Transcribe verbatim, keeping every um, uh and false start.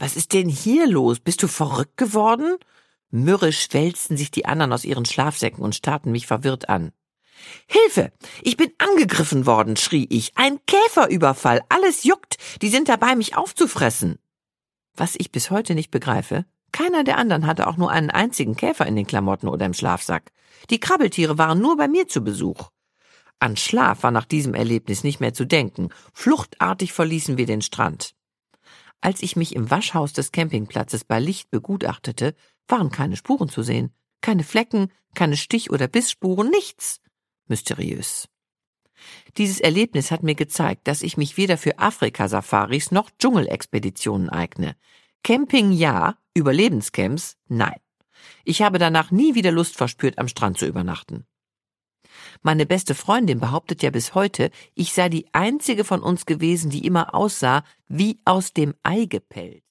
Was ist denn hier los? Bist du verrückt geworden? Mürrisch wälzten sich die anderen aus ihren Schlafsäcken und starrten mich verwirrt an. »Hilfe! Ich bin angegriffen worden«, schrie ich. »Ein Käferüberfall! Alles juckt! Die sind dabei, mich aufzufressen!« Was ich bis heute nicht begreife, keiner der anderen hatte auch nur einen einzigen Käfer in den Klamotten oder im Schlafsack. Die Krabbeltiere waren nur bei mir zu Besuch. An Schlaf war nach diesem Erlebnis nicht mehr zu denken. Fluchtartig verließen wir den Strand. Als ich mich im Waschhaus des Campingplatzes bei Licht begutachtete, waren keine Spuren zu sehen. Keine Flecken, keine Stich- oder Bissspuren, nichts. Mysteriös. Dieses Erlebnis hat mir gezeigt, dass ich mich weder für Afrika-Safaris noch Dschungelexpeditionen eigne. Camping ja, Überlebenscamps nein. Ich habe danach nie wieder Lust verspürt, am Strand zu übernachten. Meine beste Freundin behauptet ja bis heute, ich sei die einzige von uns gewesen, die immer aussah wie aus dem Ei gepellt.